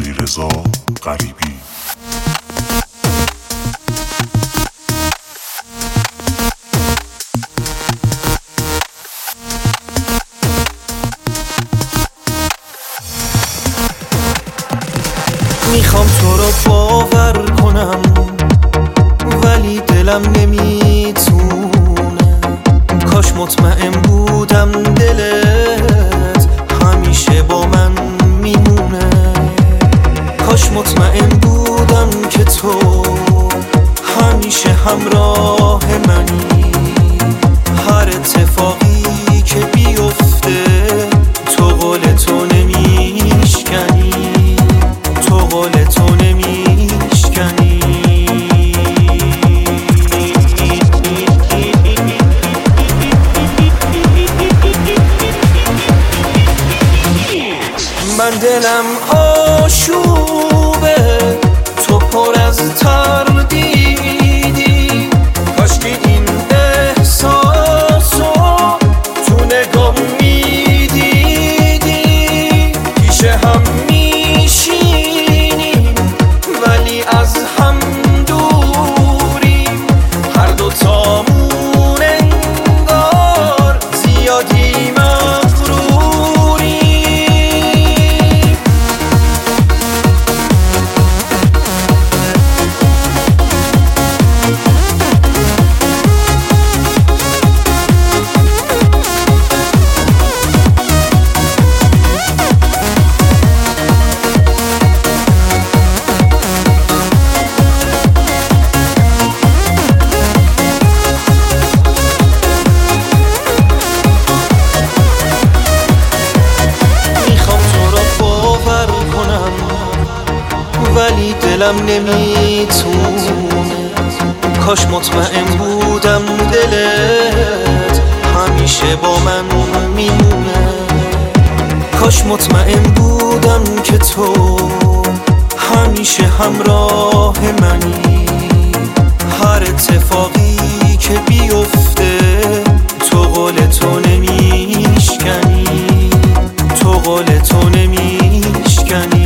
علیرضا غریبی. میخوام تو رو باور کنم ولی دلم نمیتونه. کاش مطمئن بودم دلت همیشه با من میمونه. کاش مطمئن بودم که تو همیشه همراه منی. هر اتفاقی که بیفته تو قول تو نمیشکنی. تو قول تو نمیشکنی. من دلم آشوبه تو پر از تردیدی. کاش که این احساسو تو نگام میدیدی. پیش هم میشینیم ولی از هم دوریم. هر دوتامون انگار زیادی مغروریم. ولی دلم نمیتونه. کاش مطمئن بودم دلت همیشه با من میمونه. کاش مطمئن بودم که تو همیشه همراه منی. هر اتفاقی که بیفته تو قول تو نمیشکنی. تو قول تو نمیشکنی.